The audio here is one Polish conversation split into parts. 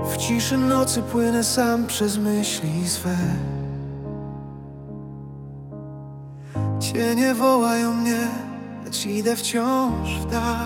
W ciszy nocy płynę sam przez myśli swe. Cienie wołają mnie, lecz idę wciąż w dal.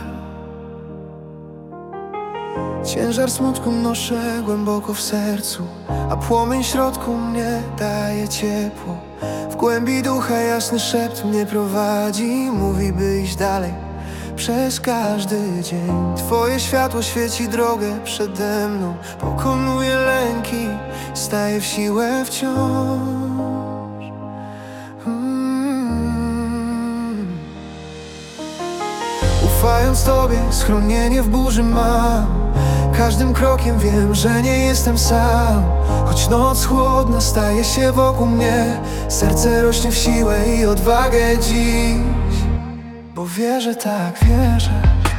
Ciężar smutku noszę głęboko w sercu, a płomień w środku mnie daje ciepło. W głębi ducha jasny szept mnie prowadzi, mówi by iść dalej przez każdy dzień. Twoje światło świeci drogę przede mną, pokonuje lęki, staje w siłę wciąż. Ufając Tobie, schronienie w burzy mam. Każdym krokiem wiem, że nie jestem sam. Choć noc chłodna staje się wokół mnie, serce rośnie w siłę i odwagę dziś. Bo wierzę, tak wierzę.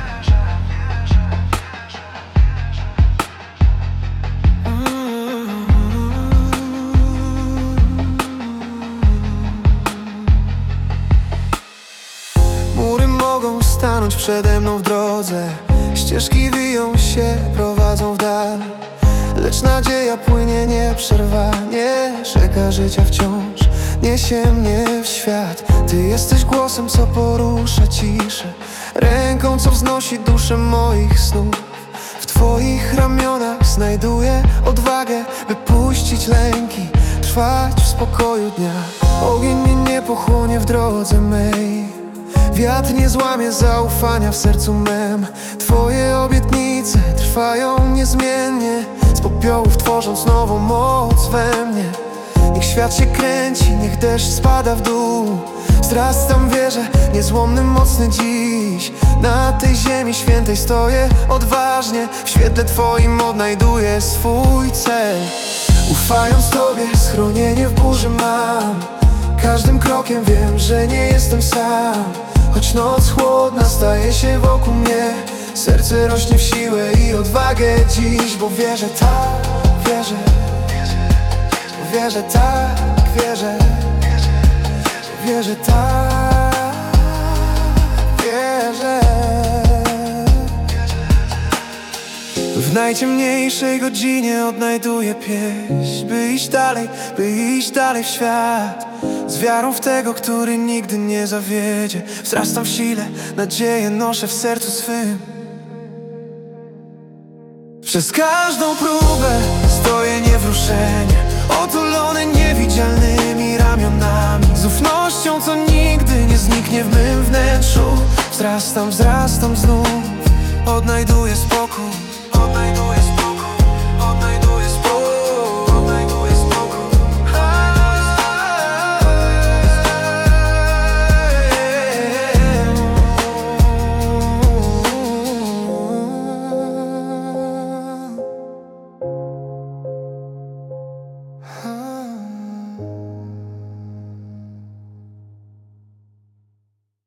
Mury mogą stanąć przede mną w drodze, ścieżki wiją się, prowadzą w dal. Lecz nadzieja płynie nieprzerwanie, rzeka życia wciąż niesie mnie w świat. Ty jesteś głosem, co porusza ciszę, ręką, co wznosi duszę moich snów. W Twoich ramionach znajduję odwagę, by puścić lęki, trwać w spokoju dnia. Ogień mnie nie pochłonie w drodze mej, wiatr nie złamie zaufania w sercu mem. Twoje obietnice trwają niezmiennie, z popiołów tworząc nową moc we mnie. Niech świat się kręci, niech deszcz spada w dół, wzrastam, wierzę, niezłomny, mocny dziś. Na tej ziemi świętej stoję odważnie, w świetle Twoim odnajduję swój cel. Ufając Tobie, schronienie w burzy mam. Każdym krokiem wiem, że nie jestem sam. Choć noc chłodna staje się wokół mnie, serce rośnie w siłę i odwagę dziś. Bo wierzę, tak wierzę, wierzę, tak wierzę, wierzę, tak wierzę. W najciemniejszej godzinie odnajduję pieśń, by iść dalej w świat. Z wiarą w tego, który nigdy nie zawiedzie. Wzrastam w sile, nadzieję noszę w sercu swym. Przez każdą próbę stoję niewzruszenie, otulony niewidzialnymi ramionami. Z ufnością, co nigdy nie zniknie w mym wnętrzu. Wzrastam znów, odnajduję spokój